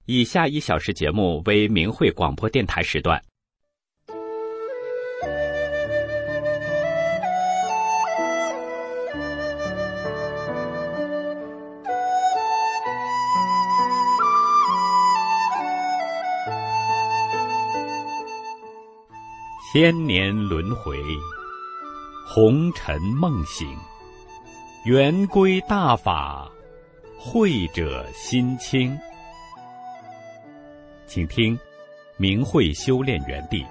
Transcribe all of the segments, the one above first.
以下1小时节目为明慧广播电台时段。千年轮回，红尘梦醒，圆规大法，慧者心清。请听明慧修炼园地。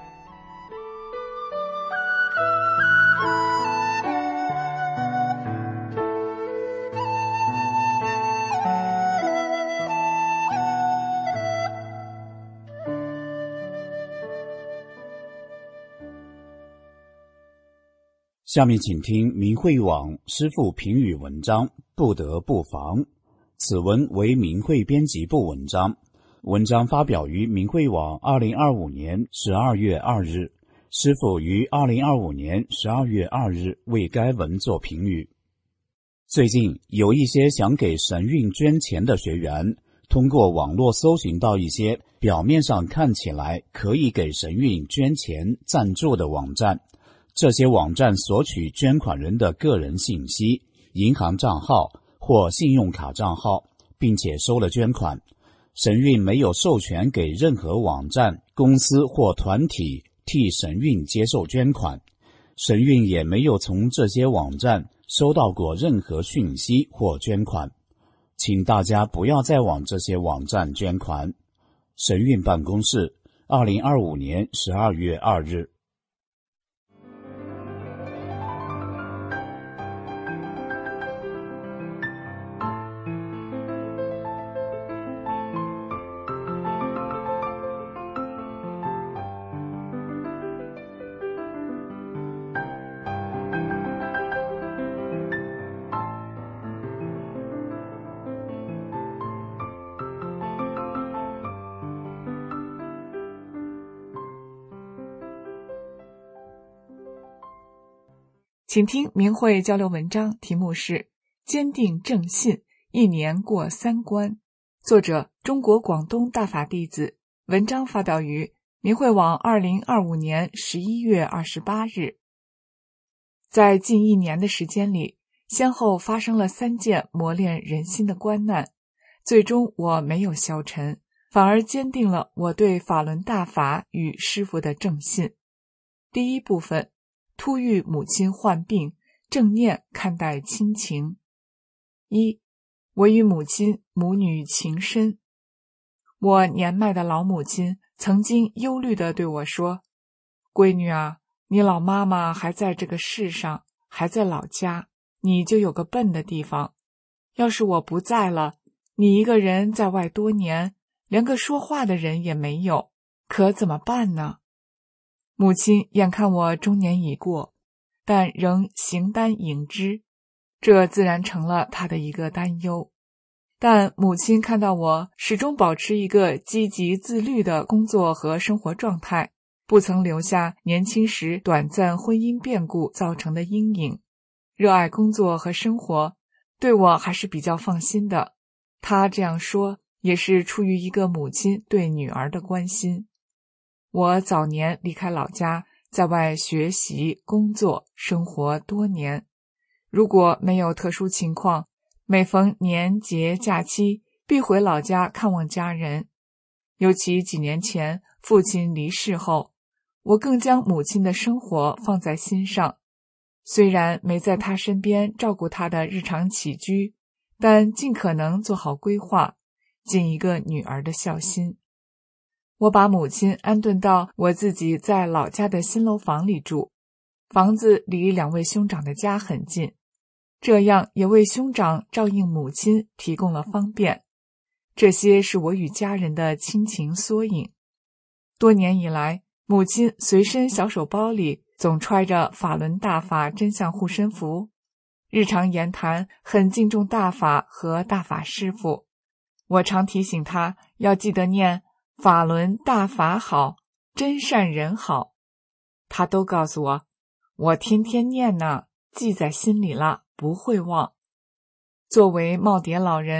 下面请听明慧网师父评语文章，不得不防。此文为明慧编辑部文章，文章发表于明慧网2025年12月2日，师父于2025年12月2日为该文作评语。最近有一些想给神韵捐钱的学员，通过网络搜寻到一些表面上看起来可以给神韵捐钱赞助的网站。这些网站索取捐款人的个人信息、银行账号或信用卡账号，并且收了捐款。神韵没有授权给任何网站、公司或团体替神韵接受捐款。神韵也没有从这些网站收到过任何讯息或捐款。请大家不要再往这些网站捐款。神韵办公室2025年12月2日。 请听明慧交流文章，题目是坚定正信，1年过3关。作者中国广东大法弟子，文章发表于明慧网2025年11月28日。在近1年的时间里，先后发生了3件磨练人心的关难，最终我没有消沉，反而坚定了我对法轮大法与师父的正信。第一部分，突遇母亲患病，正念看待亲情。1. 我与母亲母女情深。我年迈的老母亲曾经忧虑地对我说，闺女啊，你老妈妈还在这个世上，还在老家，你就有个奔的地方。要是我不在了，你一个人在外多年，连个说话的人也没有，可怎么办呢？母亲眼看我中年已过，但仍形单影只，这自然成了她的一个担忧。但母亲看到我始终保持一个积极自律的工作和生活状态，不曾留下年轻时短暂婚姻变故造成的阴影，热爱工作和生活，对我还是比较放心的。她这样说，也是出于一个母亲对女儿的关心。我早年离开老家，在外学习、工作、生活多年。如果没有特殊情况，每逢年节假期，必回老家看望家人。尤其几年前父亲离世后，我更将母亲的生活放在心上。虽然没在她身边照顾她的日常起居，但尽可能做好规划，尽一个女儿的孝心。我把母亲安顿到我自己在老家的新楼房里住，房子离2位兄长的家很近，这样也为兄长照应母亲提供了方便。这些是我与家人的亲情缩影。多年以来，母亲随身小手包里总揣着法轮大法真相护身符，日常言谈很敬重大法和大法师父。我常提醒她要记得念法轮大法好，真善人好。她都告诉我，我天天念呢，记在心里了，不会忘。作为耄耋老人，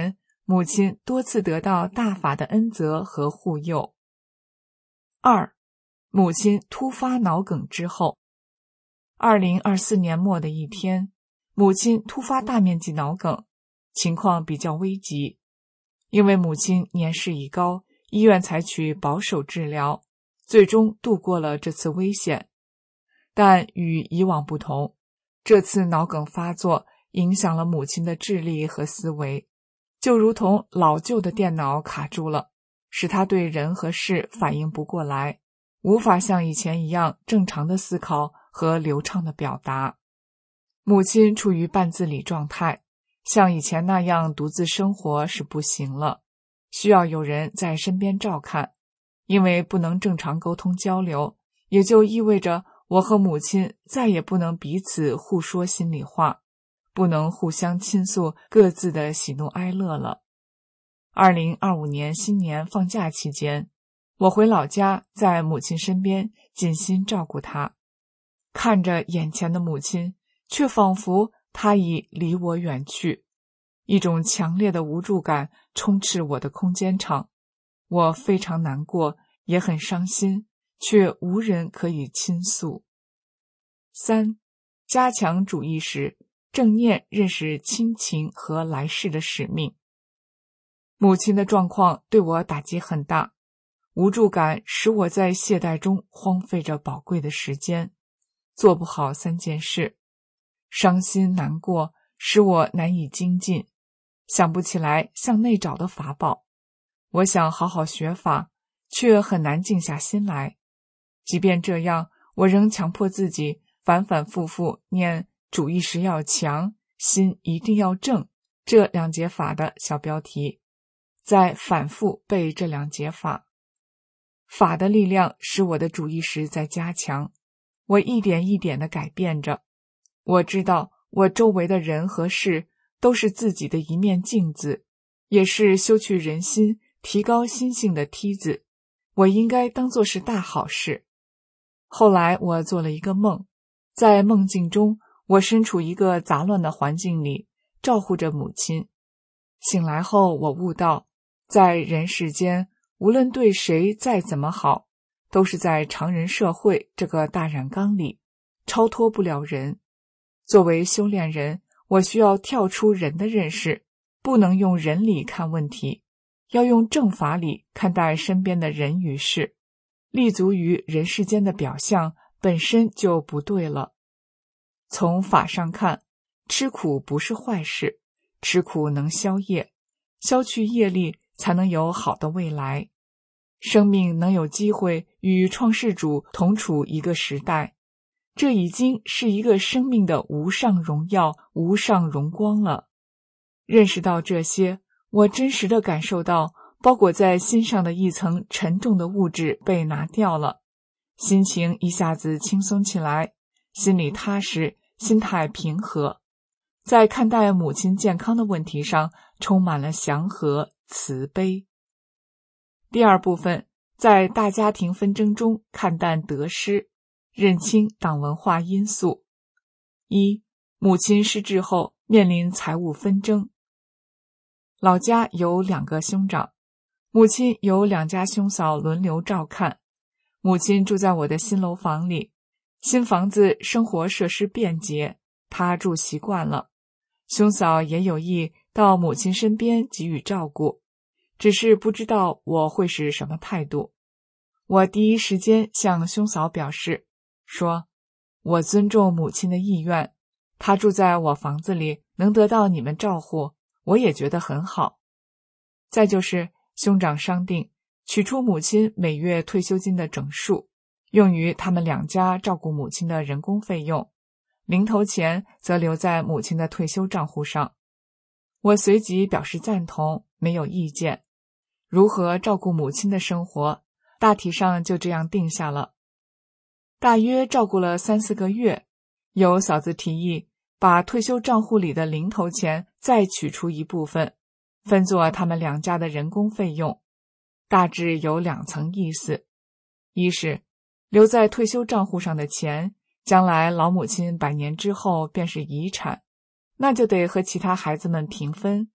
母亲多次得到大法的恩泽和护佑。2. 母亲突发脑梗之后。2024年末的一天，母亲突发大面积脑梗，情况比较危急。因为母亲年事已高，医院采取保守治疗，最终度过了这次危险。但与以往不同，这次脑梗发作影响了母亲的智力和思维，就如同老旧的电脑卡住了，使她对人和事反应不过来，无法像以前一样正常的思考和流畅的表达。母亲处于半自理状态，像以前那样独自生活是不行了，需要有人在身边照看。因为不能正常沟通交流，也就意味着我和母亲再也不能彼此互说心里话，不能互相倾诉各自的喜怒哀乐了。2025年新年放假期间，我回老家，在母亲身边尽心照顾她，看着眼前的母亲，却仿佛她已离我远去，一种强烈的无助感充斥我的空间场。我非常难过，也很伤心，却无人可以倾诉。3. 加强主意识，正念认识亲情和来世的使命。母亲的状况对我打击很大，无助感使我在懈怠中荒废着宝贵的时间，做不好3件事。伤心难过使我难以精进，想不起来向内找的法宝。我想好好学法，却很难静下心来。即便这样，我仍强迫自己反反复复念主意识要强，心一定要正这2节法的小标题，再反复背这2节法。法的力量使我的主意识在加强，我一点一点地改变着。我知道我周围的人和事都是自己的一面镜子，也是修去人心、提高心性的梯子，我应该当作是大好事。后来我做了一个梦，在梦境中，我身处一个杂乱的环境里，照护着母亲。醒来后，我悟到，在人世间，无论对谁再怎么好，都是在常人社会这个大染缸里，超脱不了人。作为修炼人，我需要跳出人的认识，不能用人理看问题，要用正法理看待身边的人与事。立足于人世间的表象本身就不对了。从法上看，吃苦不是坏事，吃苦能消业，消去业力才能有好的未来。生命能有机会与创世主同处一个时代，这已经是一个生命的无上荣耀、无上荣光了。认识到这些，我真实地感受到包裹在心上的一层沉重的物质被拿掉了，心情一下子轻松起来，心里踏实，心态平和，在看待母亲健康的问题上充满了祥和、慈悲。第2部分，在大家庭纷争中看淡得失，认清党文化因素。1. 母亲失智后面临财务纷争。老家有2个兄长，母亲由2家兄嫂轮流照看。母亲住在我的新楼房里，新房子生活设施便捷，她住习惯了。兄嫂也有意到母亲身边给予照顾，只是不知道我会是什么态度。我第一时间向兄嫂表示，说我尊重母亲的意愿，她住在我房子里能得到你们照顾，我也觉得很好。再就是兄长商定取出母亲每月退休金的整数，用于他们2家照顾母亲的人工费用，零头钱则留在母亲的退休账户上。我随即表示赞同，没有意见。如何照顾母亲的生活，大体上就这样定下了。大约照顾了3-4个月，有嫂子提议把退休账户里的零头钱再取出一部分，分作他们2家的人工费用。大致有2层意思。一是留在退休账户上的钱，将来老母亲100年之后便是遗产，那就得和其他孩子们平分。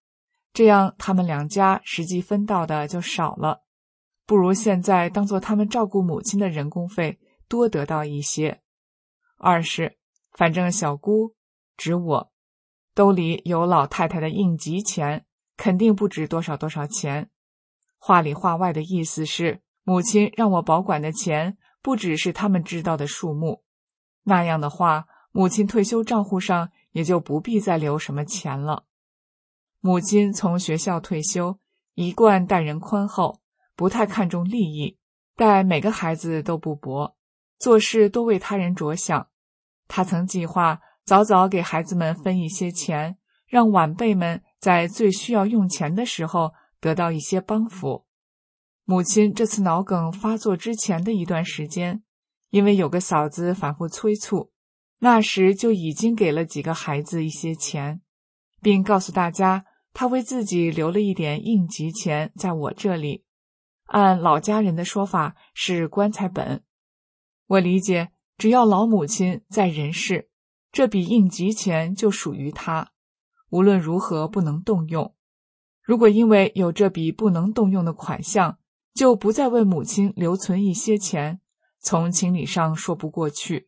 这样他们两家实际分到的就少了，不如现在当做他们照顾母亲的人工费多得到一些。二是，反正小姑指我兜里有老太太的应急钱，肯定不止多少多少钱。话里话外的意思是，母亲让我保管的钱不只是他们知道的数目，那样的话，母亲退休账户上也就不必再留什么钱了。母亲从学校退休，一贯待人宽厚，不太看重利益，待每个孩子都不薄，做事多为他人着想。他曾计划早早给孩子们分一些钱，让晚辈们在最需要用钱的时候得到一些帮扶。母亲这次脑梗发作之前的一段时间，因为有个嫂子反复催促，那时就已经给了几个孩子一些钱，并告诉大家他为自己留了一点应急钱在我这里，按老家人的说法是棺材本。我理解，只要老母亲在人世，这笔应急钱就属于她，无论如何不能动用。如果因为有这笔不能动用的款项，就不再为母亲留存一些钱，从情理上说不过去。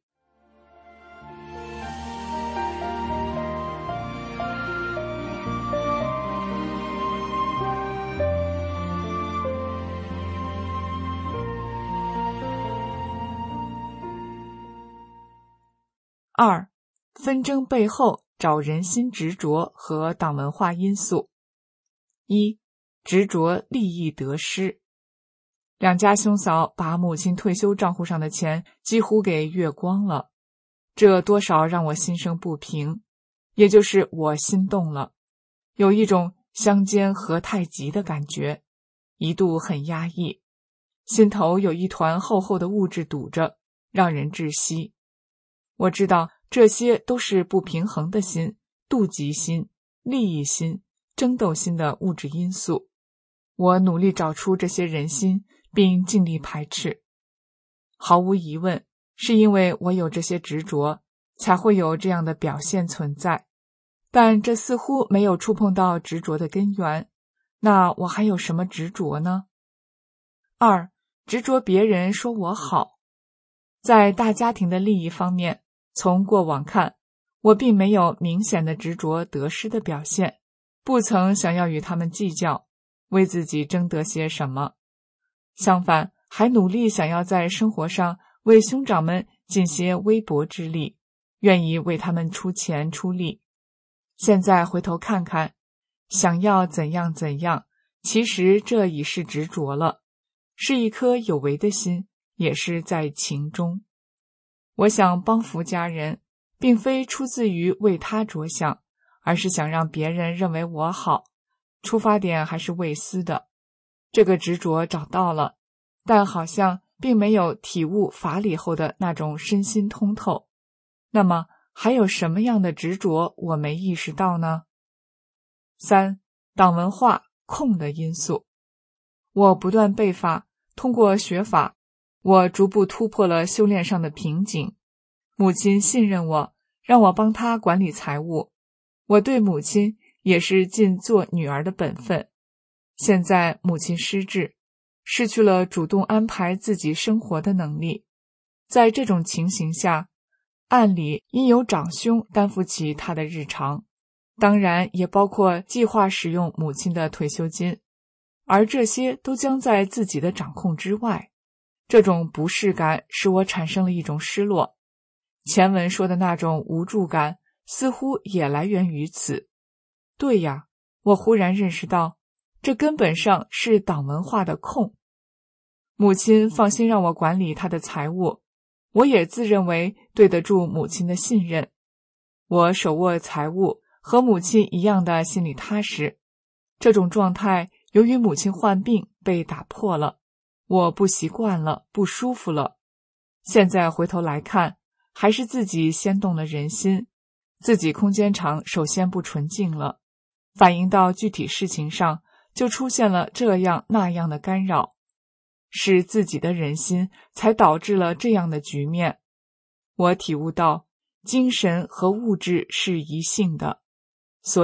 二、纷争背后找人心执着和党文化因素。一、执着利益得失。两家兄嫂把母亲退休账户上的钱几乎给月光了，这多少让我心生不平，也就是我心动了，有一种相煎何太急的感觉，一度很压抑，心头有一团厚厚的物质堵着，让人窒息。我知道这些都是不平衡的心、妒忌心、利益心、争斗心的物质因素。我努力找出这些人心，并尽力排斥。毫无疑问，是因为我有这些执着，才会有这样的表现存在。但这似乎没有触碰到执着的根源，那我还有什么执着呢？二、执着别人说我好。在大家庭的利益方面，从过往看，我并没有明显的执着得失的表现，不曾想要与他们计较，为自己争得些什么。相反，还努力想要在生活上为兄长们尽些微薄之力，愿意为他们出钱出力。现在回头看看，想要怎样怎样，其实这已是执着了，是一颗有为的心，也是在情中。我想帮扶家人，并非出自于为他着想，而是想让别人认为我好，出发点还是未私的。这个执着找到了，但好像并没有体悟法理后的那种身心通透。那么还有什么样的执着我没意识到呢？三、党文化控的因素。我不断背法，通过学法，我逐步突破了修炼上的瓶颈。母亲信任我，让我帮她管理财务，我对母亲也是尽做女儿的本分。现在母亲失智，失去了主动安排自己生活的能力。在这种情形下，按理应由长兄担负起她的日常，当然也包括计划使用母亲的退休金，而这些都将在自己的掌控之外。这种不适感使我产生了一种失落。前文说的那种无助感似乎也来源于此。对呀，我忽然认识到，这根本上是党文化的控。母亲放心让我管理她的财务，我也自认为对得住母亲的信任。我手握财务，和母亲一样的心里踏实。这种状态由于母亲患病被打破了，我不习惯了，不舒服了。现在回头来看，还是自己先动了人心，自己空间场首先不纯净了，反映到具体事情上，就出现了这样那样的干扰，是自己的人心才导致了这样的局面。我体悟到，精神和物质是一性的，所以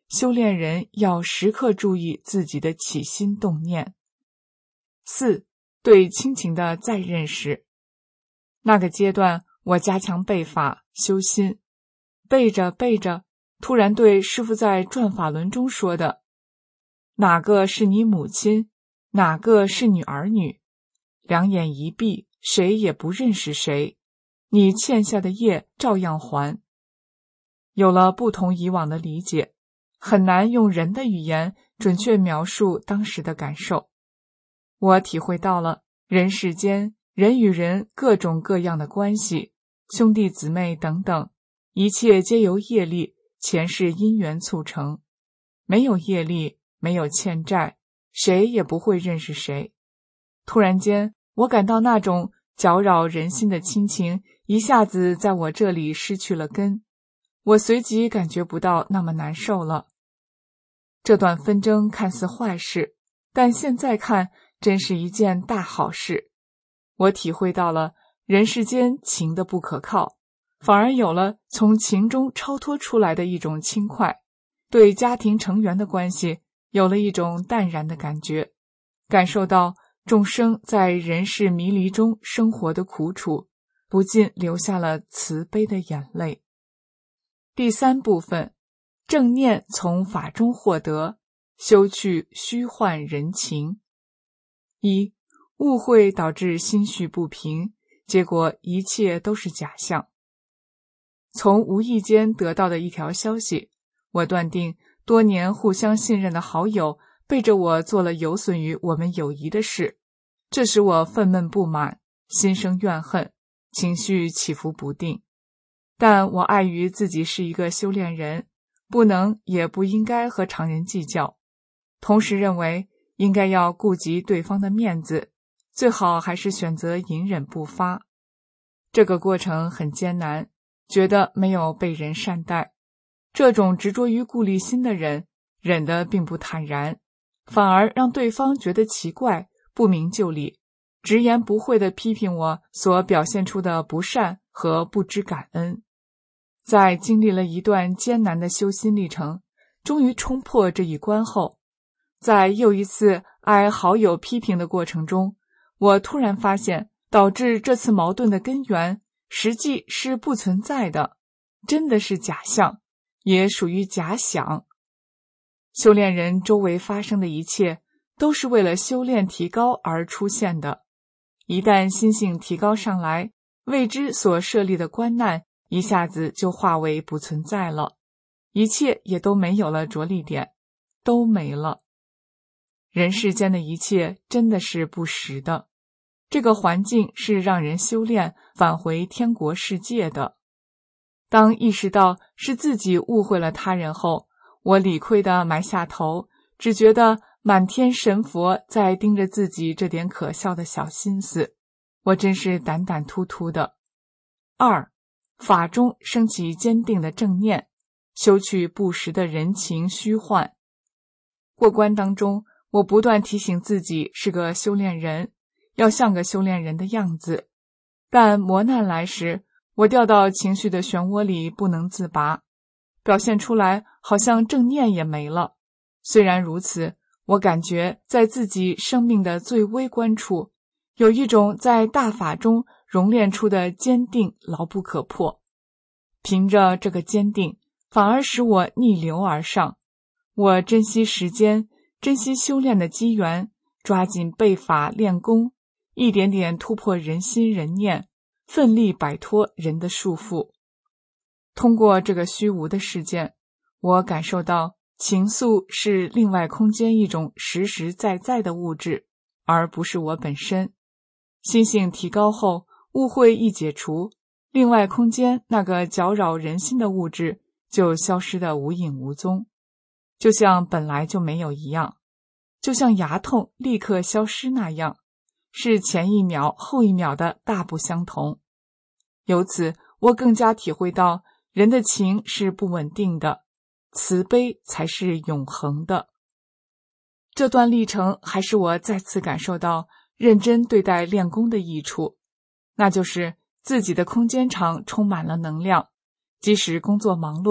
修炼人要时刻注意自己的起心动念。4. 对亲情的再认识。那个阶段，我加强背法修心，背着背着，突然对师父在转法轮中说的哪个是你母亲，哪个是你儿女，两眼一闭，谁也不认识谁，你欠下的业照样还。有了不同以往的理解，很难用人的语言准确描述当时的感受。我体会到了人世间人与人各种各样的关系，兄弟姊妹等等，一切皆由业力、前世因缘促成。没有业力，没有欠债，谁也不会认识谁。突然间，我感到那种搅扰人心的亲情一下子在我这里失去了根，我随即感觉不到那么难受了。这段纷争看似坏事，但现在看真是一件大好事。我体会到了人世间情的不可靠，反而有了从情中超脱出来的一种轻快，对家庭成员的关系有了一种淡然的感觉，感受到众生在人世迷离中生活的苦楚，不禁流下了慈悲的眼泪。第3部分，正念从法中获得，修去虚幻人情。1. 误会导致心绪不平，结果一切都是假象。从无意间得到的一条消息，我断定多年互相信任的好友背着我做了有损于我们友谊的事，这使我愤懑不满，心生怨恨，情绪起伏不定。但我碍于自己是一个修炼人，不能也不应该和常人计较，同时认为应该要顾及对方的面子，最好还是选择隐忍不发。这个过程很艰难，觉得没有被人善待。这种执着于顾虑心的人，忍得并不坦然，反而让对方觉得奇怪，不明就里，直言不讳地批评我所表现出的不善和不知感恩。在经历了一段艰难的修心历程，终于冲破这一关后，在又一次挨好友批评的过程中，我突然发现导致这次矛盾的根源实际是不存在的，真的是假象，也属于假想。修炼人周围发生的一切都是为了修炼提高而出现的，一旦心性提高上来，为之所设立的关难一下子就化为不存在了，一切也都没有了着力点，都没了。人世间的一切真的是不实的，这个环境是让人修炼返回天国世界的。当意识到是自己误会了他人后，我理亏地埋下头，只觉得满天神佛在盯着自己这点可笑的小心思，我真是胆胆突突的。2. 法中升起坚定的正念，修去不实的人情虚幻。过关当中，我不断提醒自己是个修炼人，要像个修炼人的样子，但磨难来时，我掉到情绪的漩涡里不能自拔，表现出来好像正念也没了。虽然如此，我感觉在自己生命的最微观处，有一种在大法中熔炼出的坚定牢不可破。凭着这个坚定，反而使我逆流而上。我珍惜时间，珍惜修炼的机缘，抓紧背法练功，一点点突破人心人念，奋力摆脱人的束缚。通过这个虚无的事件，我感受到情愫是另外空间一种实实在在的物质，而不是我本身。心性提高后，误会一解除，另外空间那个搅扰人心的物质就消失得无影无踪，就像本来就没有一样，就像牙痛立刻消失那样，是前一秒后一秒的大不相同。由此，我更加体会到人的情是不稳定的，慈悲才是永恒的。这段历程还使我再次感受到认真对待练功的益处，那就是自己的空间场充满了能量，即使工作忙碌，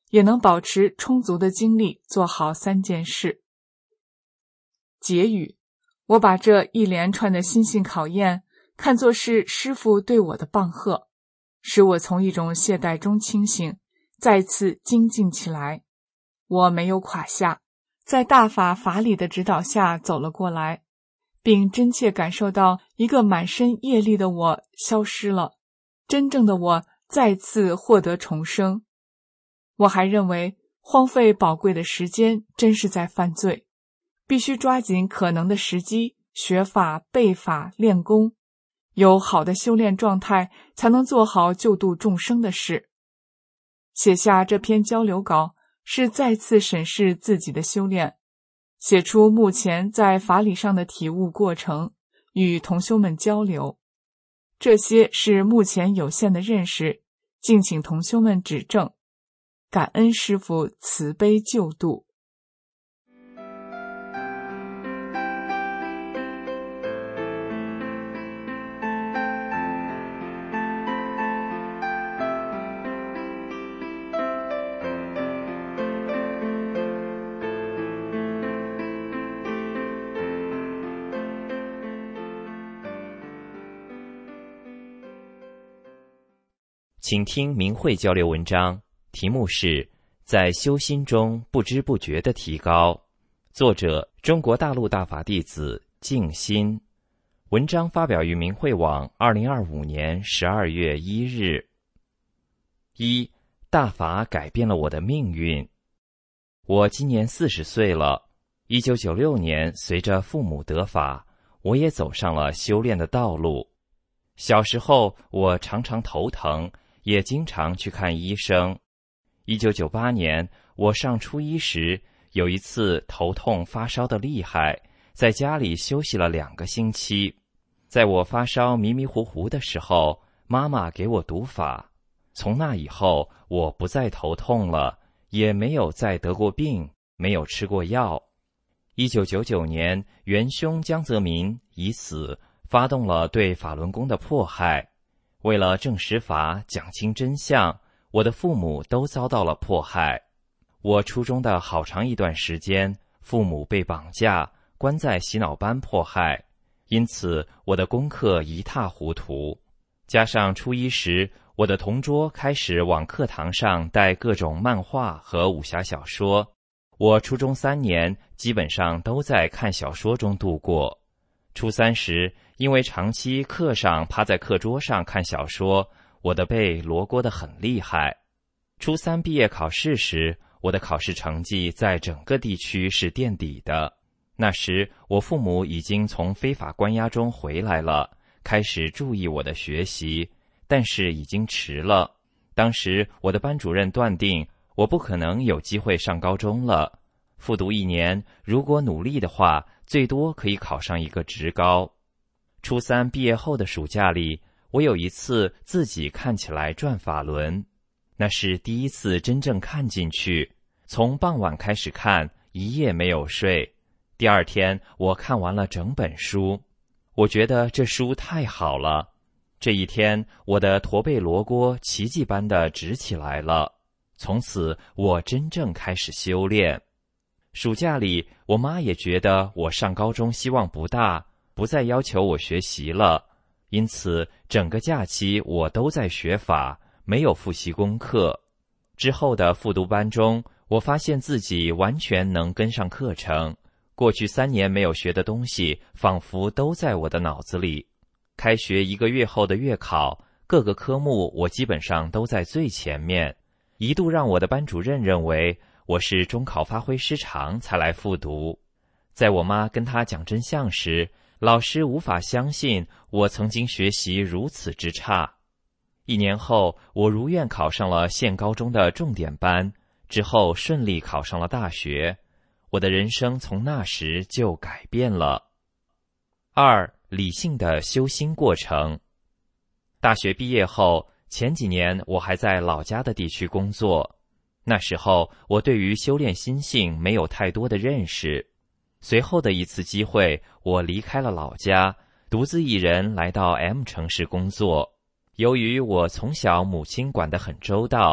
也能保持充足的精力做好3件事。结语：我把这一连串的心性考验看作是师父对我的棒喝，使我从一种懈怠中清醒，再次精进起来。我没有垮下，在大法法理的指导下走了过来，并真切感受到一个满身业力的我消失了，真正的我再次获得重生。我还认为荒废宝贵的时间真是在犯罪，必须抓紧可能的时机，学法、背法、练功，有好的修炼状态，才能做好救度众生的事。写下这篇交流稿，是再次审视自己的修炼，写出目前在法理上的体悟过程，与同修们交流。这些是目前有限的认识，敬请同修们指正。感恩师父慈悲救度。 请听明慧交流文章，题目是在修心中不知不觉的提高，作者中国大陆大法弟子静心。文章发表于明慧网2025年12月1日。1. 大法改变了我的命运。我今年40岁了。1996年随着父母得法，我也走上了修炼的道路。小时候我常常头疼，也经常去看医生。1998年我上初一时，有一次头痛发烧的厉害，在家里休息了2个星期。在我发烧迷迷糊糊的时候，妈妈给我读法。从那以后，我不再头痛了，也没有再得过病，没有吃过药。1999年，元凶江泽民已死，发动了对法轮功的迫害。为了证实法，讲清真相，我的父母都遭到了迫害。我初中的好长一段时间，父母被绑架，关在洗脑班迫害，因此我的功课一塌糊涂。加上初一时，我的同桌开始往课堂上带各种漫画和武侠小说，我初中3年基本上都在看小说中度过。初3时，因为长期课上趴在课桌上看小说，我的背罗锅得很厉害。初3毕业考试时，我的考试成绩在整个地区是垫底的。那时我父母已经从非法关押中回来了，开始注意我的学习，但是已经迟了。当时我的班主任断定我不可能有机会上高中了，复读1年，如果努力的话，最多可以考上一个职高。初3毕业后的暑假里，我有一次自己看起来转法轮，那是第一次真正看进去，从傍晚开始看，一夜没有睡。第2天我看完了整本书，我觉得这书太好了。这一天我的驼背罗锅奇迹般的直起来了，从此我真正开始修炼。暑假里，我妈也觉得我上高中希望不大，不再要求我学习了，因此整个假期我都在学法，没有复习功课。之后的复读班中，我发现自己完全能跟上课程，过去3年没有学的东西仿佛都在我的脑子里。开学1个月后的月考，各个科目我基本上都在最前面，一度让我的班主任认为我是中考发挥失常才来复读。在我妈跟她讲真相时，老师无法相信我曾经学习如此之差。1年后，我如愿考上了县高中的重点班，之后顺利考上了大学。我的人生从那时就改变了。2. 理性的修心过程。大学毕业后，前几年我还在老家的地区工作，那时候我对于修炼心性没有太多的认识。随后的一次机会，我离开了老家，独自一人来到 M 城市工作。由于我从小母亲管得很周到，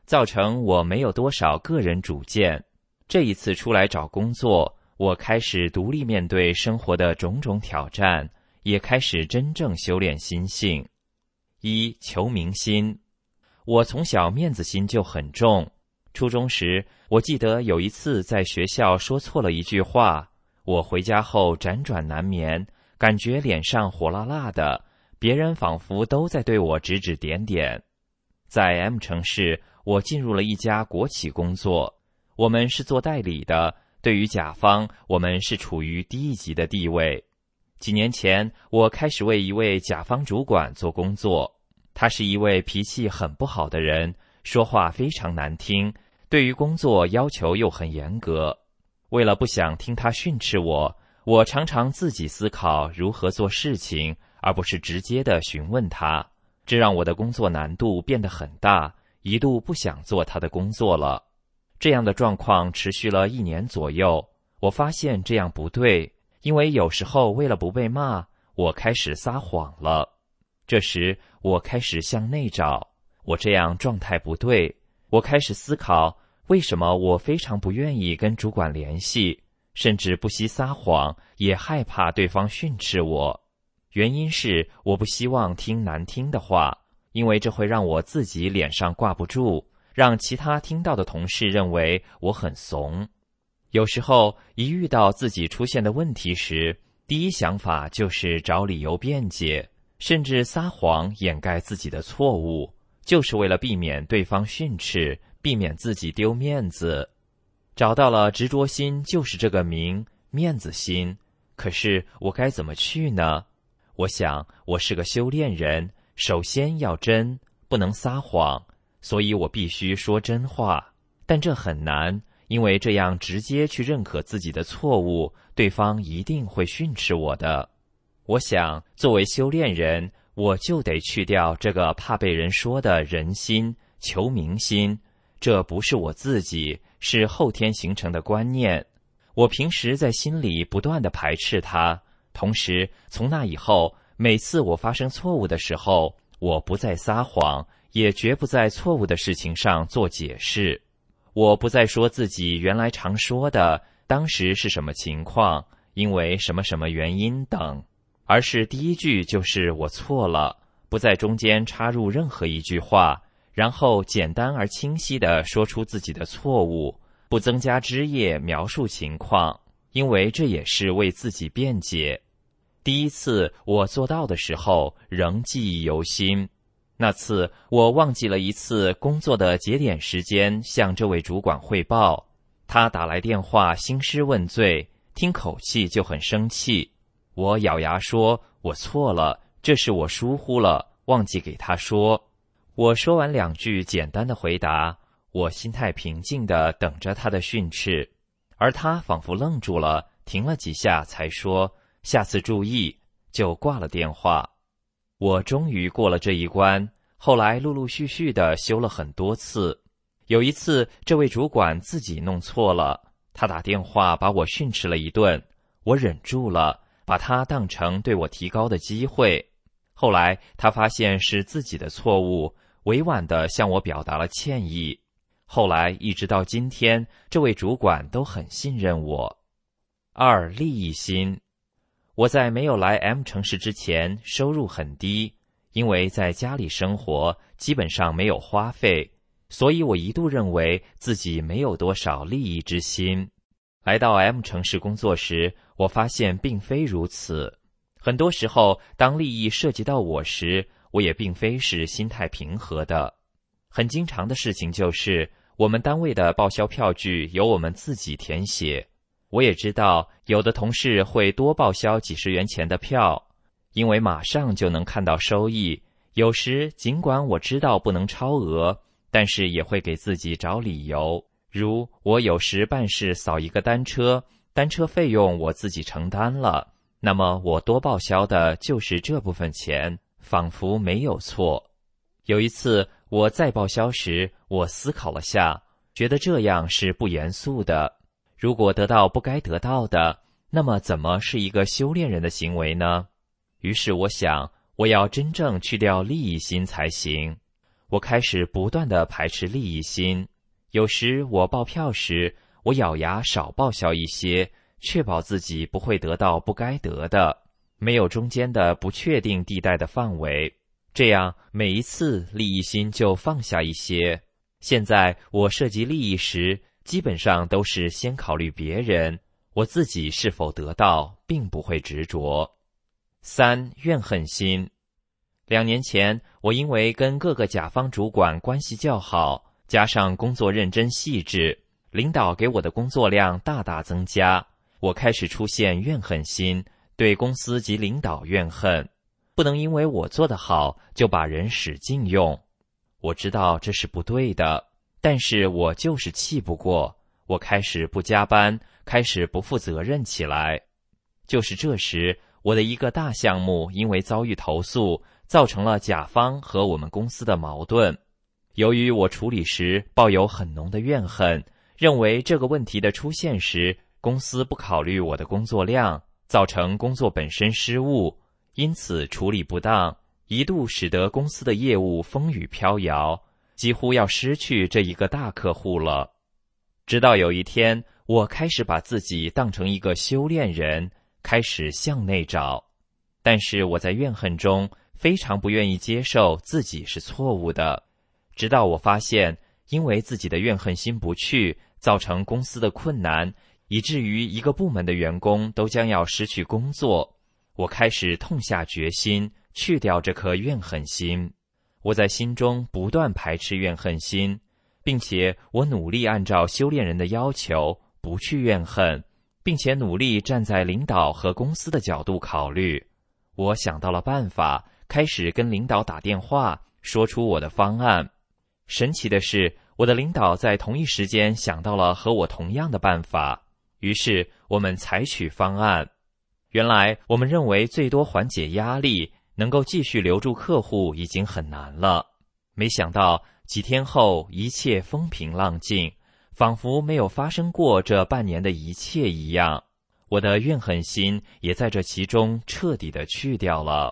造成我没有多少个人主见。这一次出来找工作，我开始独立面对生活的种种挑战，也开始真正修炼心性。一、求名心。我从小面子心就很重。初中时，我记得有一次在学校说错了一句话，我回家后辗转难眠，感觉脸上火辣辣的，别人仿佛都在对我指指点点。在 M 城市，我进入了一家国企工作，我们是做代理的，对于甲方，我们是处于低一级的地位。几年前，我开始为一位甲方主管做工作，他是一位脾气很不好的人，说话非常难听，对于工作要求又很严格。为了不想听他训斥我，我常常自己思考如何做事情，而不是直接的询问他，这让我的工作难度变得很大，一度不想做他的工作了。这样的状况持续了1年左右，我发现这样不对，因为有时候为了不被骂，我开始撒谎了。这时我开始向内找，我这样状态不对，我开始思考，为什么我非常不愿意跟主管联系，甚至不惜撒谎，也害怕对方训斥我。原因是我不希望听难听的话，因为这会让我自己脸上挂不住，让其他听到的同事认为我很怂。有时候一遇到自己出现的问题时，第一想法就是找理由辩解，甚至撒谎掩盖自己的错误，就是为了避免对方训斥，避免自己丢面子。找到了执着心就是这个名，面子心。可是我该怎么去呢？我想我是个修炼人，首先要真，不能撒谎，所以我必须说真话。但这很难，因为这样直接去认可自己的错误，对方一定会训斥我的。我想作为修炼人，我就得去掉这个怕被人说的人心、求名心，这不是我自己，是后天形成的观念。我平时在心里不断地排斥它，同时从那以后，每次我发生错误的时候，我不再撒谎，也绝不在错误的事情上做解释。我不再说自己原来常说的当时是什么情况，因为什么什么原因等，而是第一句就是我错了，不在中间插入任何一句话，然后简单而清晰地说出自己的错误，不增加枝叶描述情况，因为这也是为自己辩解。第一次我做到的时候，仍记忆犹新。那次我忘记了一次工作的节点时间向这位主管汇报，他打来电话兴师问罪，听口气就很生气。我咬牙说我错了，这是我疏忽了，忘记给他说。我说完2句简单的回答，我心态平静地等着他的训斥，而他仿佛愣住了，停了几下才说下次注意，就挂了电话。我终于过了这一关，后来陆陆续续地修了很多次。有一次这位主管自己弄错了，他打电话把我训斥了一顿，我忍住了，把他当成对我提高的机会。后来他发现是自己的错误，委婉地向我表达了歉意。后来一直到今天，这位主管都很信任我。2、利益心。我在没有来 M 城市之前，收入很低，因为在家里生活，基本上没有花费，所以我一度认为自己没有多少利益之心。来到 M 城市工作时，我发现并非如此。很多时候，当利益涉及到我时，我也并非是心态平和的。很经常的事情就是，我们单位的报销票据由我们自己填写。我也知道有的同事会多报销几十元钱的票，因为马上就能看到收益。有时尽管我知道不能超额，但是也会给自己找理由，如我有时办事扫一个单车，单车费用我自己承担了，那么我多报销的就是这部分钱，仿佛没有错。有一次我再报销时，我思考了下，觉得这样是不严肃的。如果得到不该得到的，那么怎么是一个修炼人的行为呢？于是我想，我要真正去掉利益心才行。 我开始不断地排斥利益心。有时我报票时，我咬牙少报销一些，确保自己不会得到不该得的，没有中间的不确定地带的范围。这样每一次利益心就放下一些。现在我涉及利益时，基本上都是先考虑别人，我自己是否得到，并不会执着。3. 怨恨心。2年前，我因为跟各个甲方主管关系较好，加上工作认真细致，领导给我的工作量大大增加，我开始出现怨恨心，对公司及领导怨恨。不能因为我做得好，就把人使劲用。我知道这是不对的，但是我就是气不过，我开始不加班，开始不负责任起来。就是这时，我的一个大项目因为遭遇投诉，造成了甲方和我们公司的矛盾。由于我处理时抱有很浓的怨恨，认为这个问题的出现时，公司不考虑我的工作量，造成工作本身失误，因此处理不当，一度使得公司的业务风雨飘摇，几乎要失去这一个大客户了。直到有一天，我开始把自己当成一个修炼人，开始向内找。但是我在怨恨中非常不愿意接受自己是错误的，直到我发现，因为自己的怨恨心不去，造成公司的困难，以至于一个部门的员工都将要失去工作。我开始痛下决心，去掉这颗怨恨心。我在心中不断排斥怨恨心，并且我努力按照修炼人的要求，不去怨恨，并且努力站在领导和公司的角度考虑。我想到了办法，开始跟领导打电话，说出我的方案。神奇的是，我的领导在同一时间想到了和我同样的办法，于是我们采取方案。原来我们认为最多缓解压力，能够继续留住客户已经很难了。没想到几天后，一切风平浪静，仿佛没有发生过这半年的一切一样。我的怨恨心也在这其中彻底地去掉了。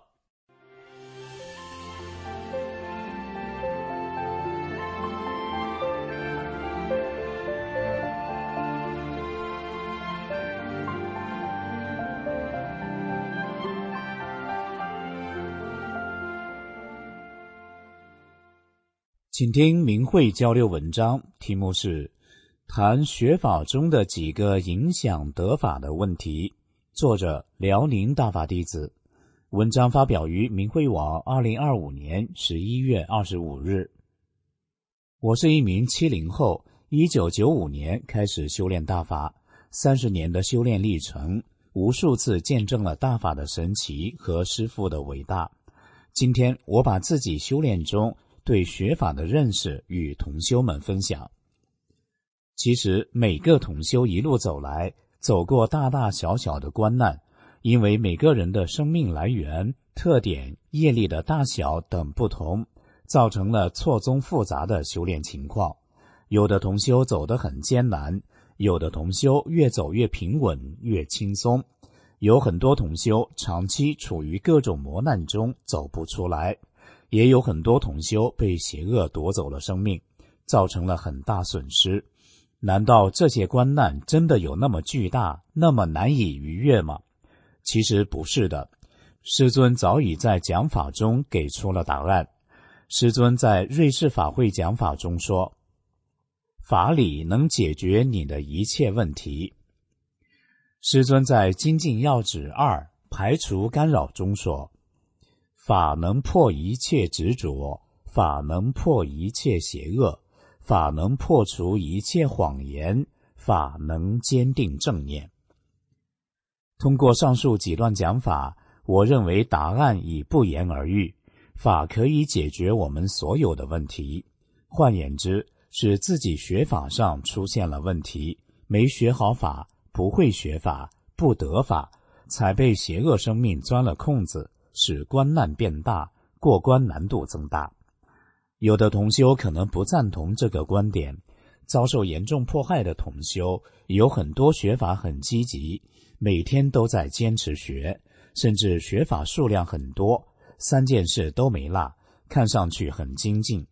请听明慧交流文章，题目是谈学法中的几个影响得法的问题，作者辽宁大法弟子。文章发表于明慧网2025年11月25日。我是一名70后，1995年开始修炼大法，30年的修炼历程，无数次见证了大法的神奇和师父的伟大。今天我把自己修炼中对学法的认识与同修们分享。其实每个同修一路走来，走过大大小小的关难，因为每个人的生命来源、特点、业力的大小等不同，造成了错综复杂的修炼情况。有的同修走得很艰难，有的同修越走越平稳，越轻松。有很多同修长期处于各种磨难中走不出来，也有很多同修被邪恶夺走了生命，造成了很大损失。难道这些关难真的有那么巨大，那么难以逾越吗？其实不是的，师尊早已在讲法中给出了答案。师尊在瑞士法会讲法中说，法理能解决你的一切问题。师尊在精进要旨2排除干扰中说，法能破一切执着，法能破一切邪恶，法能破除一切谎言，法能坚定正念。通过上述几段讲法，我认为答案已不言而喻，法可以解决我们所有的问题。换言之，是自己学法上出现了问题，没学好法，不会学法，不得法，才被邪恶生命钻了空子，使关难变大，过关难度增大。有的同修可能不赞同这个观点，遭受严重迫害的同修有很多学法很积极，每天都在坚持学，甚至学法数量很多，3件事都没落，看上去很精进。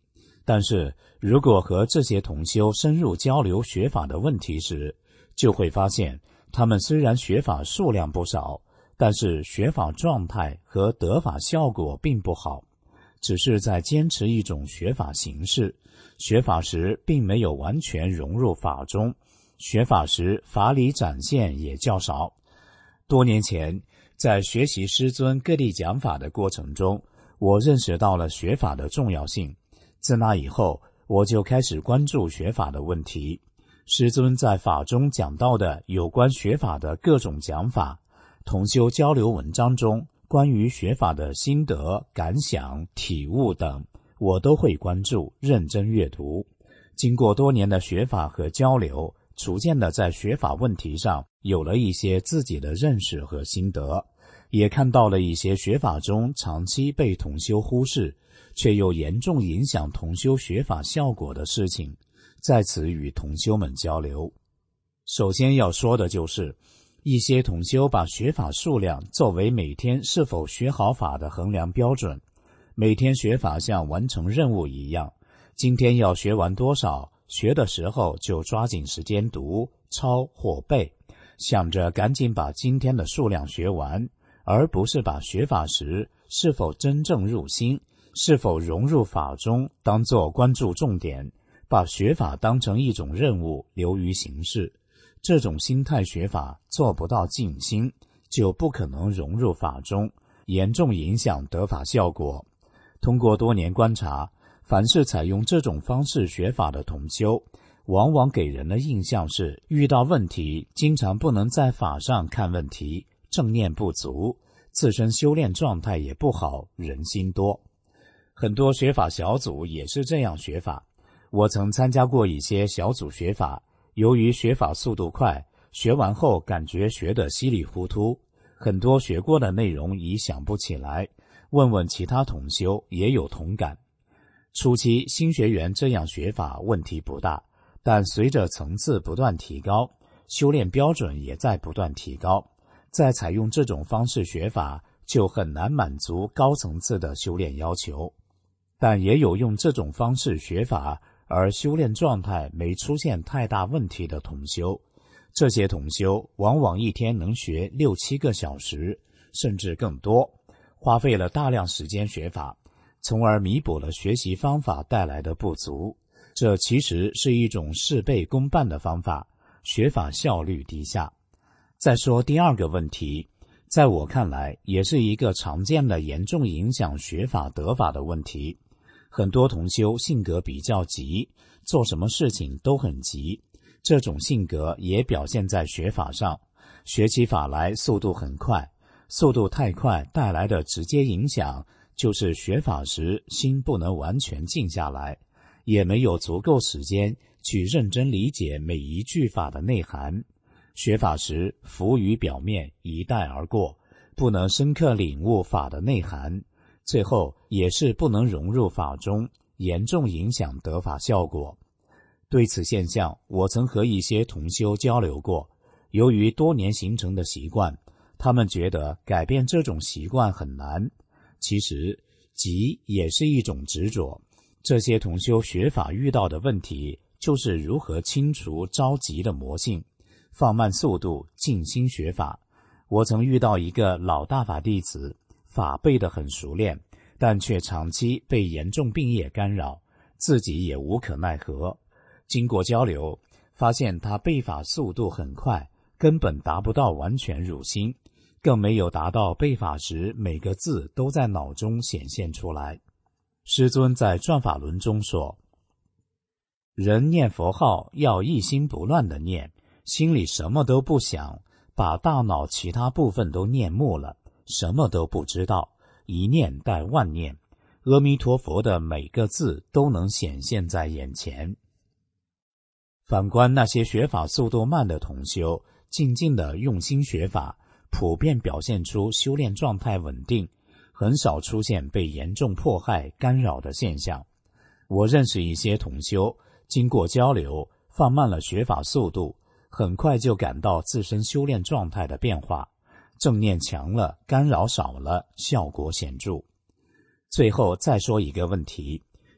但是如果和这些同修深入交流学法的问题时，就会发现他们虽然学法数量不少，但是学法状态和得法效果并不好，只是在坚持一种学法形式，学法时并没有完全融入法中，学法时法理展现也较少。多年前，在学习师尊各地讲法的过程中，我认识到了学法的重要性。自那以后，我就开始关注学法的问题。师尊在法中讲到的有关学法的各种讲法，同修交流文章中关于学法的心得、感想、体悟等，我都会关注，认真阅读。经过多年的学法和交流，逐渐的在学法问题上有了一些自己的认识和心得，也看到了一些学法中长期被同修忽视，却又严重影响同修学法效果的事情，在此与同修们交流。首先要说的就是，一些同修把学法数量作为每天是否学好法的衡量标准，每天学法像完成任务一样，今天要学完多少，学的时候就抓紧时间读、抄或背，想着赶紧把今天的数量学完，而不是把学法时是否真正入心，是否融入法中当作关注重点，把学法当成一种任务流于形式。这种心态学法做不到静心，就不可能融入法中，严重影响得法效果。通过多年观察，凡是采用这种方式学法的同修，往往给人的印象是遇到问题经常不能在法上看问题，正念不足，自身修炼状态也不好，人心多。很多学法小组也是这样学法，我曾参加过一些小组学法，由于学法速度快，学完后感觉学得稀里糊涂，很多学过的内容已想不起来，问问其他同修也有同感。初期新学员这样学法问题不大，但随着层次不断提高，修炼标准也在不断提高，再采用这种方式学法就很难满足高层次的修炼要求。但也有用这种方式学法而修炼状态没出现太大问题的同修，这些同修往往一天能学6-7个小时，甚至更多，花费了大量时间学法，从而弥补了学习方法带来的不足。这其实是一种事倍功半的方法，学法效率低下。再说第二个问题，在我看来也是一个常见的严重影响学法得法的问题。很多同修性格比较急，做什么事情都很急，这种性格也表现在学法上，学起法来速度很快，速度太快带来的直接影响就是学法时心不能完全静下来，也没有足够时间去认真理解每一句法的内涵。学法时浮于表面，一带而过，不能深刻领悟法的内涵，最后也是不能融入法中，严重影响得法效果。对此现象，我曾和一些同修交流过，由于多年形成的习惯，他们觉得改变这种习惯很难。其实急也是一种执着，这些同修学法遇到的问题就是如何清除着急的魔性，放慢速度，静心学法。我曾遇到一个老大法弟子，法背得很熟练，但却长期被严重病业干扰，自己也无可奈何。经过交流，发现他背法速度很快，根本达不到完全入心，更没有达到背法时每个字都在脑中显现出来。师尊在转法轮中说，人念佛号要一心不乱的念，心里什么都不想，把大脑其他部分都念没了，什么都不知道，一念带万念，阿弥陀佛的每个字都能显现在眼前。反观那些学法速度慢的同修，静静的用心学法，普遍表现出修炼状态稳定，很少出现被严重迫害干扰的现象。我认识一些同修，经过交流，放慢了学法速度，很快就感到自身修炼状态的变化，正念强了，干扰少了，效果显著。最后再说一个问题，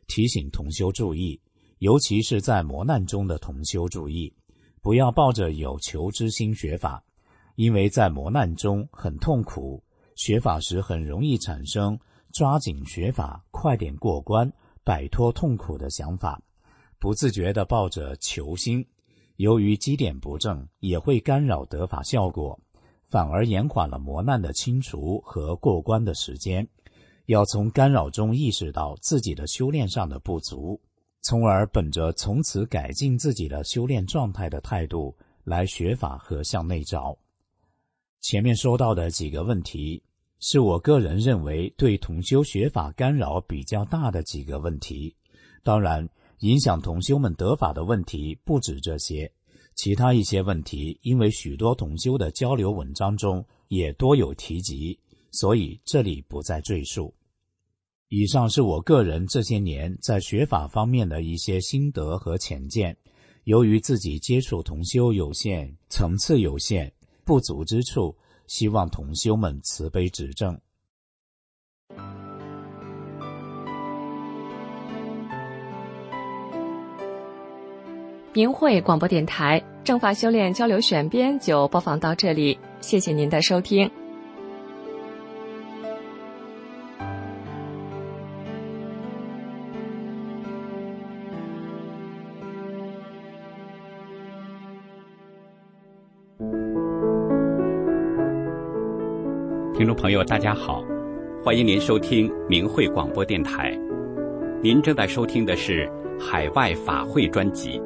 提醒同修注意，尤其是在磨难中的同修注意，不要抱着有求之心学法，因为在磨难中很痛苦，学法时很容易产生抓紧学法，快点过关，摆脱痛苦的想法，不自觉地抱着求心，由于基点不正，也会干扰得法效果，反而延缓了磨难的清除和过关的时间。要从干扰中意识到自己的修炼上的不足，从而本着从此改进自己的修炼状态的态度来学法和向内照。前面说到的几个问题，是我个人认为对同修学法干扰比较大的几个问题。当然，影响同修们得法的问题不止这些，其他一些问题因为许多同修的交流文章中也多有提及，所以这里不再赘述。以上是我个人这些年在学法方面的一些心得和浅见，由于自己接触同修有限，层次有限，不足之处，希望同修们慈悲指正。 明慧广播电台正法修炼交流选编就播放到这里，谢谢您的收听。 听众朋友大家好，欢迎您收听明慧广播电台。您正在收听的是海外法会专辑。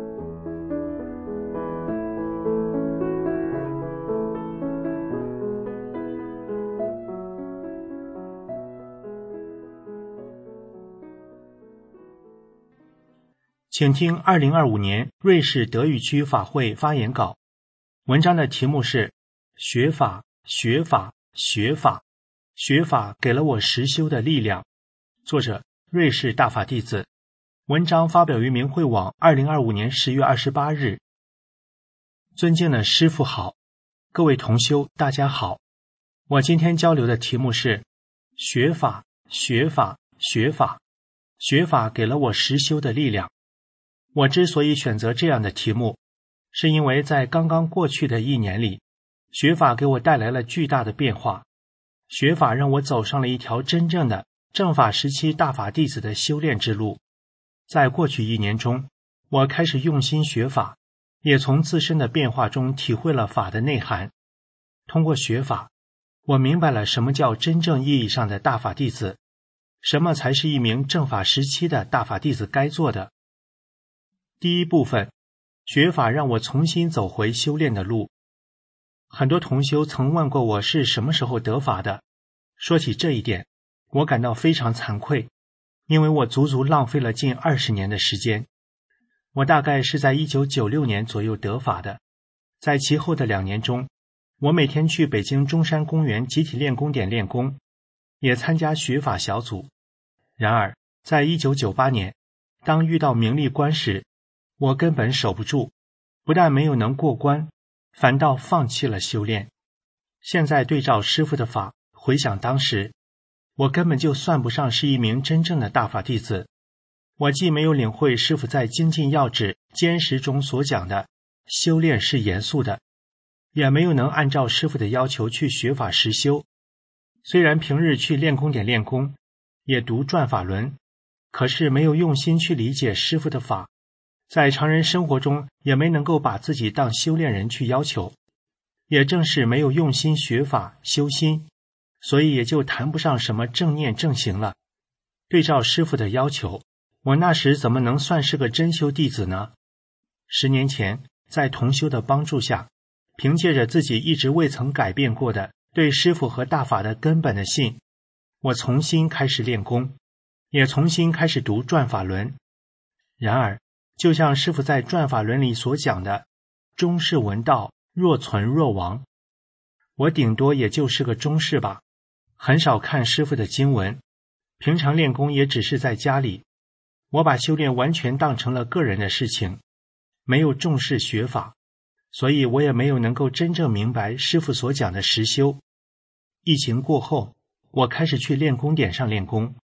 请听2025年瑞士德语区法会发言稿。文章的题目是学法学法学法，学法给了我实修的力量。作者瑞士大法弟子。文章发表于明慧网2025年10月28日。尊敬的师父好，各位同修大家好。我今天交流的题目是学法学法学法，学法给了我实修的力量。我之所以选择这样的题目，是因为在刚刚过去的1年里，学法给我带来了巨大的变化。学法让我走上了一条真正的正法时期大法弟子的修炼之路。在过去1年中，我开始用心学法，也从自身的变化中体会了法的内涵。通过学法，我明白了什么叫真正意义上的大法弟子，什么才是一名正法时期的大法弟子该做的。第一部分，学法让我重新走回修炼的路。很多同修曾问过我是什么时候得法的，说起这一点，我感到非常惭愧，因为我足足浪费了近20年的时间。我大概是在1996年左右得法的，在其后的2年中，我每天去北京中山公园集体练功点练功，也参加学法小组。然而，在1998年，当遇到名利关时，我根本守不住，不但没有能过关，反倒放弃了修炼。现在对照师父的法，回想当时，我根本就算不上是一名真正的大法弟子。我既没有领会师父在精进要旨坚实中所讲的修炼是严肃的，也没有能按照师父的要求去学法实修。虽然平日去练功点练功，也读转法轮，可是没有用心去理解师父的法，在常人生活中也没能够把自己当修炼人去要求。也正是没有用心学法修心，所以也就谈不上什么正念正行了。对照师父的要求，我那时怎么能算是个真修弟子呢？10年前，在同修的帮助下，凭借着自己一直未曾改变过的对师父和大法的根本的信，我重新开始练功，也重新开始读转法轮。然而，就像师父在转法轮里所讲的，中士闻道，若存若亡。我顶多也就是个中士吧，很少看师父的经文，平常练功也只是在家里。我把修炼完全当成了个人的事情，没有重视学法，所以我也没有能够真正明白师父所讲的实修。疫情过后，我开始去练功点上练功，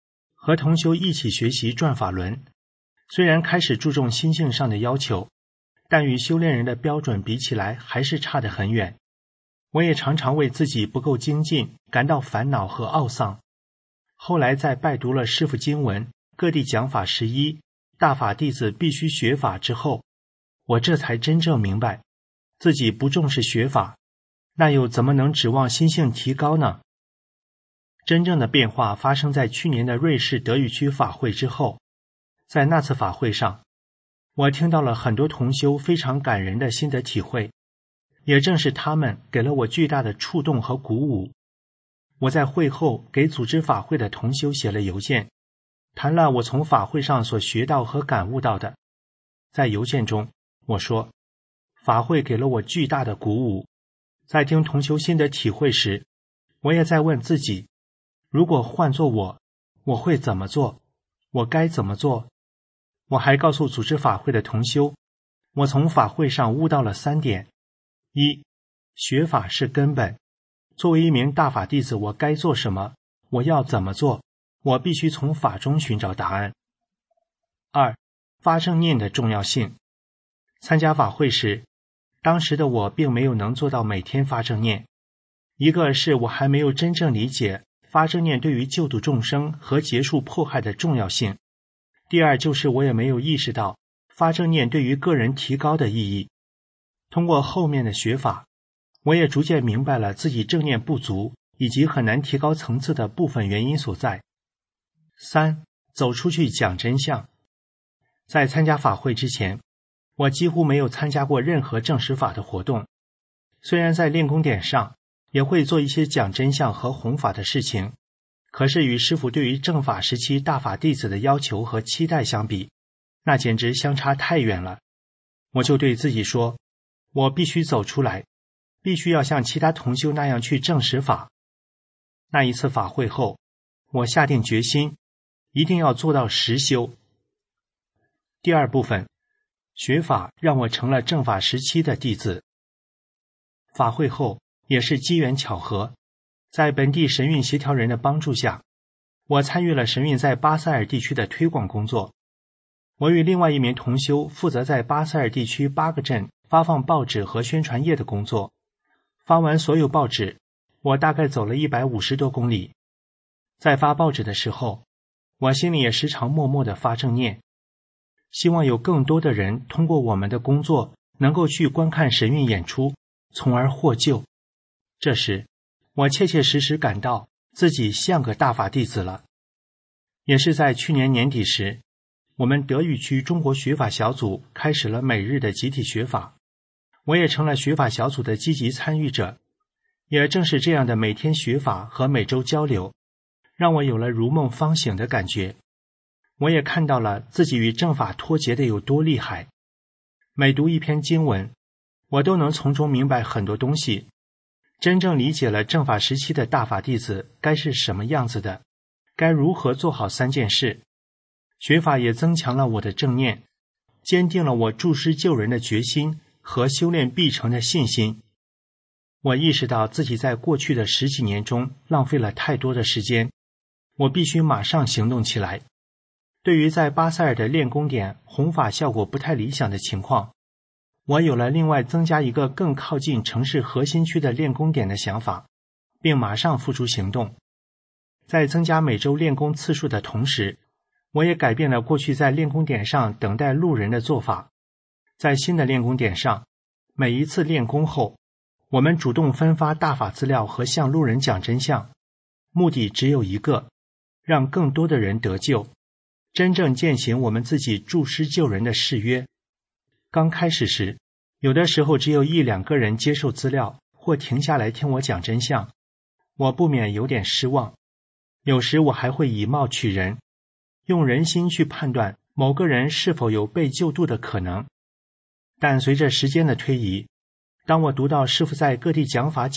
和同修一起学习转法轮，虽然开始注重心性上的要求，但与修炼人的标准比起来还是差得很远。我也常常为自己不够精进感到烦恼和懊丧。后来在拜读了师父经文、各地讲法11、大法弟子必须学法之后，我这才真正明白，自己不重视学法，那又怎么能指望心性提高呢？真正的变化发生在去年的瑞士德语区法会之后。在那次法会上，我听到了很多同修非常感人的心得体会，也正是他们给了我巨大的触动和鼓舞。我在会后给组织法会的同修写了邮件，谈了我从法会上所学到和感悟到的。在邮件中，我说，法会给了我巨大的鼓舞。在听同修心得体会时，我也在问自己，如果换做我会怎么做？我该怎么做？我还告诉组织法会的同修，我从法会上悟到了3点：一，学法是根本，作为一名大法弟子，我该做什么？我要怎么做？我必须从法中寻找答案。2，发正念的重要性。参加法会时，当时的我并没有能做到每天发正念。一个是我还没有真正理解发正念对于救度众生和结束迫害的重要性。第二就是我也没有意识到发正念对于个人提高的意义。通过后面的学法，我也逐渐明白了自己正念不足以及很难提高层次的部分原因所在。3，走出去讲真相。在参加法会之前，我几乎没有参加过任何证实法的活动。虽然在练功点上也会做一些讲真相和弘法的事情，可是与师父对于正法时期大法弟子的要求和期待相比，那简直相差太远了。我就对自己说，我必须走出来，必须要像其他同修那样去证实法。那一次法会后，我下定决心，一定要做到实修。第二部分，学法让我成了正法时期的弟子。法会后也是机缘巧合，在本地神韵协调人的帮助下，我参与了神韵在巴塞尔地区的推广工作。我与另外一名同修负责在巴塞尔地区8个镇发放报纸和宣传页的工作。发完所有报纸，我大概走了150多公里。在发报纸的时候，我心里也时常默默地发正念，希望有更多的人通过我们的工作能够去观看神韵演出，从而获救。这时，我切切实实感到自己像个大法弟子了。也是在去年年底时，我们德语区中国学法小组开始了每日的集体学法，我也成了学法小组的积极参与者。也正是这样的每天学法和每周交流，让我有了如梦方醒的感觉。我也看到了自己与正法脱节的有多厉害。每读一篇经文，我都能从中明白很多东西，真正理解了正法时期的大法弟子该是什么样子的，该如何做好3件事。学法也增强了我的正念，坚定了我助师救人的决心和修炼必成的信心。我意识到自己在过去的10几年中浪费了太多的时间，我必须马上行动起来。对于在巴塞尔的练功点弘法效果不太理想的情况，我有了另外增加一个更靠近城市核心区的练功点的想法，并马上付诸行动。在增加每周练功次数的同时，我也改变了过去在练功点上等待路人的做法。在新的练功点上，每一次练功后，我们主动分发大法资料和向路人讲真相，目的只有一个，让更多的人得救，真正践行我们自己助师救人的誓约。刚开始时，有的时候只有1、2个人接受资料或停下来听我讲真相，我不免有点失望。有时我还会以貌取人，用人心去判断某个人是否有被救度的可能。但随着时间的推移，当我读到师父在各地讲法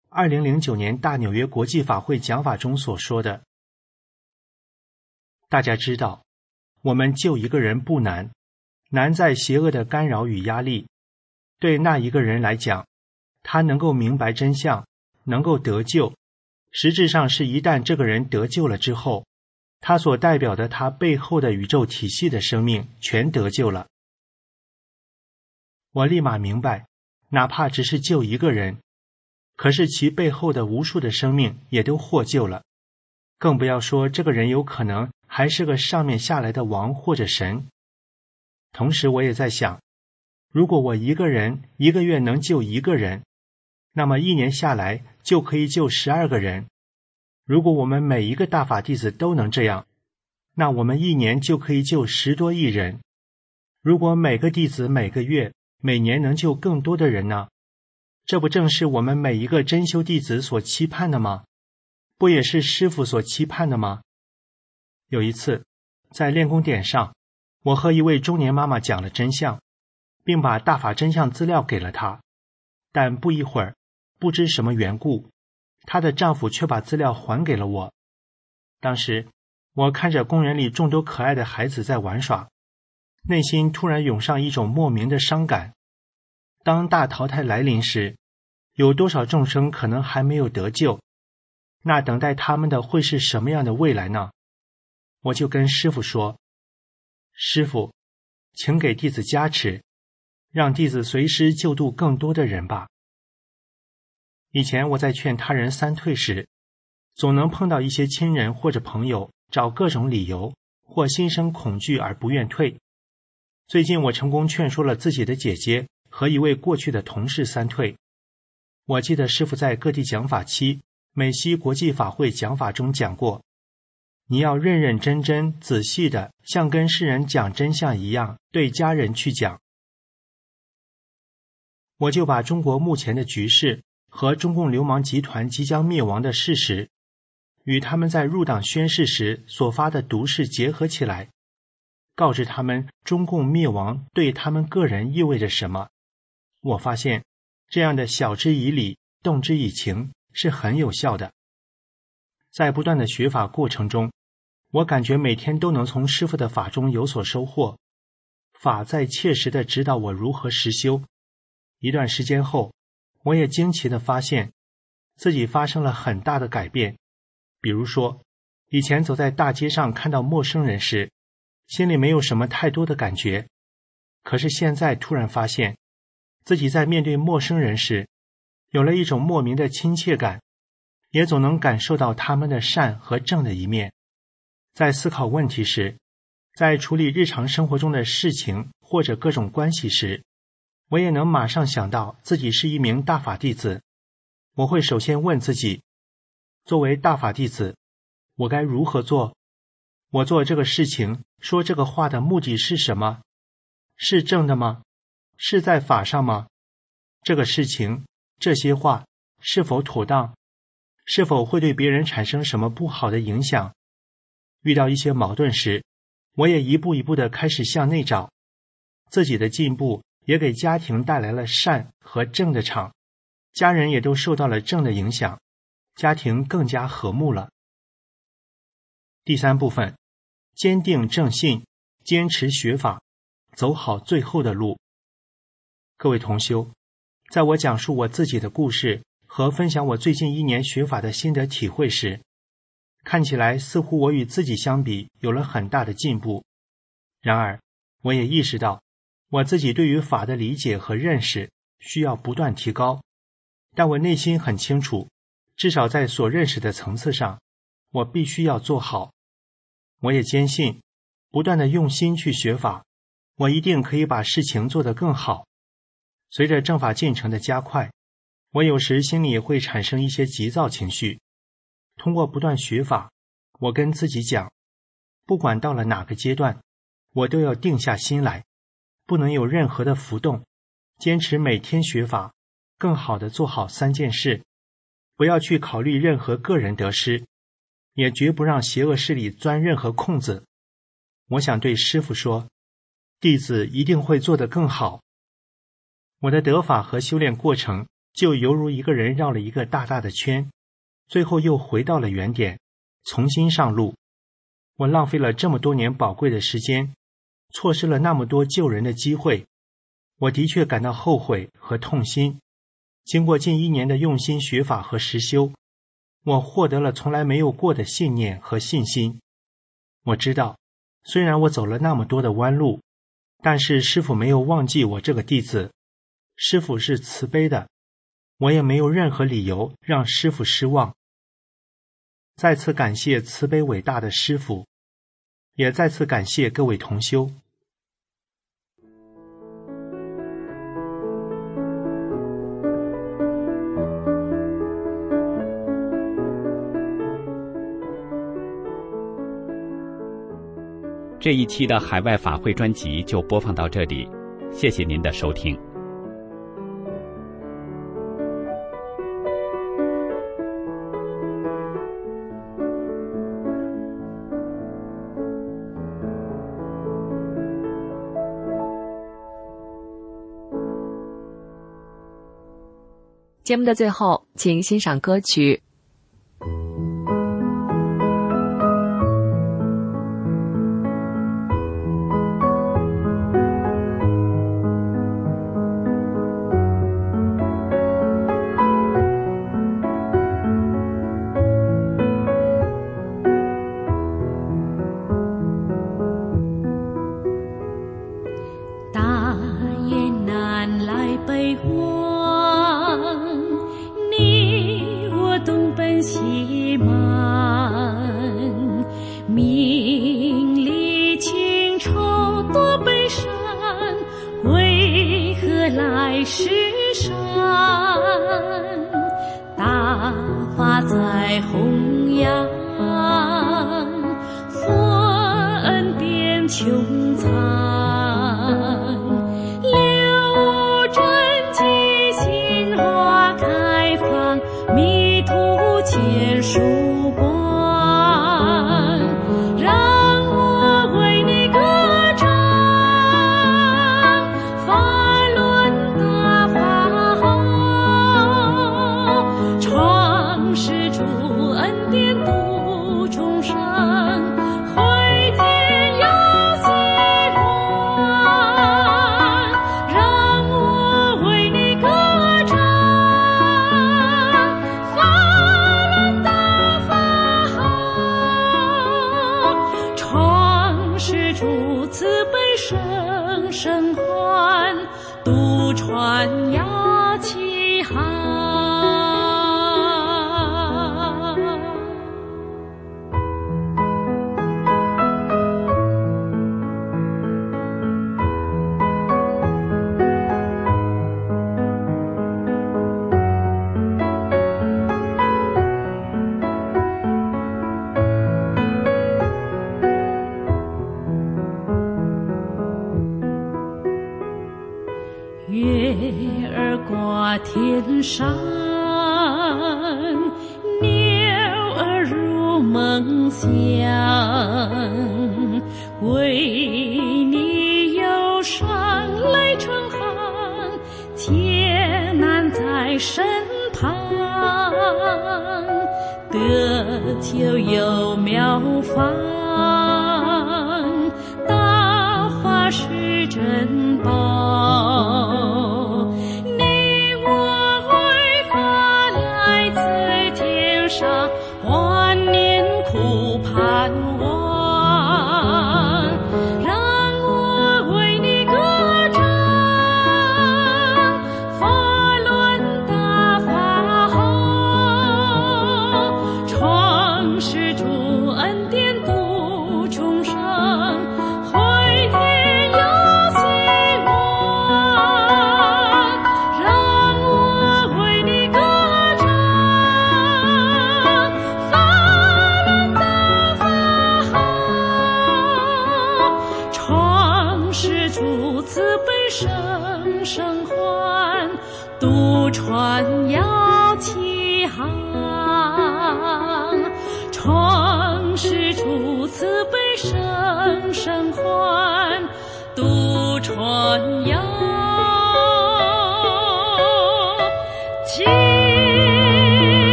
2009年大纽约国际法会讲法中所说的，大家知道，我们救一个人不难，难在邪恶的干扰与压力。对那一个人来讲，他能够明白真相，能够得救，实质上是一旦这个人得救了之后， 他所代表的他背后的宇宙体系的生命全得救了。我立马明白，哪怕只是救一个人，可是其背后的无数的生命也都获救了，更不要说这个人有可能还是个上面下来的王或者神。同时我也在想，如果我一个人一个月能救一个人，那么一年下来就可以救12个人。如果我们每一个大法弟子都能这样，那我们一年就可以救10多亿人。如果每个弟子每个月每年能救更多的人呢？这不正是我们每一个真修弟子所期盼的吗？不也是师父所期盼的吗？有一次，在练功点上，我和一位中年妈妈讲了真相，并把大法真相资料给了她。但不一会儿，不知什么缘故，她的丈夫却把资料还给了我。当时，我看着公园里众多可爱的孩子在玩耍，内心突然涌上一种莫名的伤感。当大淘汰来临时，有多少众生可能还没有得救？那等待他们的会是什么样的未来呢？我就跟师父说，师父，请给弟子加持，让弟子随时救度更多的人吧。以前我在劝他人三退时，总能碰到一些亲人或者朋友找各种理由，或心生恐惧而不愿退。最近我成功劝说了自己的姐姐和一位过去的同事三退。我记得师父在各地讲法期美西国际法会讲法中讲过，你要认认真真仔细的像跟世人讲真相一样对家人去讲。我就把中国目前的局势和中共流氓集团即将灭亡的事实与他们在入党宣誓时所发的毒誓结合起来，告知他们中共灭亡对他们个人意味着什么。我发现这样的晓之以理，动之以情是很有效的。在不断的学法过程中，我感觉每天都能从师父的法中有所收获，法在切实地指导我如何实修。一段时间后，我也惊奇地发现自己发生了很大的改变。比如说，以前走在大街上看到陌生人时，心里没有什么太多的感觉，可是现在突然发现自己在面对陌生人时有了一种莫名的亲切感，也总能感受到他们的善和正的一面。在思考问题时，在处理日常生活中的事情或者各种关系时，我也能马上想到自己是一名大法弟子。我会首先问自己，作为大法弟子，我该如何做？我做这个事情，说这个话的目的是什么？是正的吗？是在法上吗？这个事情，这些话是否妥当？是否会对别人产生什么不好的影响？遇到一些矛盾时，我也一步一步地开始向内找。自己的进步也给家庭带来了善和正的场，家人也都受到了正的影响，家庭更加和睦了。第三部分，坚定正信，坚持学法，走好最后的路。各位同修，在我讲述我自己的故事和分享我最近1年学法的心得体会时，看起来似乎我与自己相比有了很大的进步。然而，我也意识到我自己对于法的理解和认识需要不断提高，但我内心很清楚，至少在所认识的层次上，我必须要做好。我也坚信，不断的用心去学法，我一定可以把事情做得更好。随着正法进程的加快，我有时心里也会产生一些急躁情绪。通过不断学法，我跟自己讲，不管到了哪个阶段，我都要定下心来，不能有任何的浮动，坚持每天学法，更好地做好3件事，不要去考虑任何个人得失，也绝不让邪恶势力钻任何空子。我想对师父说，弟子一定会做得更好。我的得法和修炼过程就犹如一个人绕了一个大大的圈，最后又回到了原点，重新上路。我浪费了这么多年宝贵的时间，错失了那么多救人的机会，我的确感到后悔和痛心。经过近1年的用心学法和实修，我获得了从来没有过的信念和信心。 我知道，虽然我走了那么多的弯路，但是师父没有忘记我这个弟子。师父是慈悲的，我也没有任何理由让师父失望。再次感谢慈悲伟大的师父，也再次感谢各位同修。 这一期的海外法会专辑就播放到这里，谢谢您的收听。 节目的最后，请欣赏歌曲。 月儿挂天上，鸟儿入梦乡，为你忧伤泪成行，艰难在身旁，得救有妙方，大法是珍宝。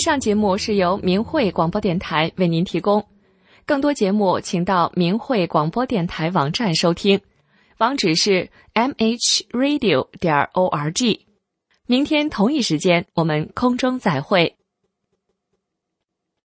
上节目是由明慧广播电台为您提供，更多节目请到明慧广播电台网站收听，网址是 mhradio.org。明天同一时间我们空中再会。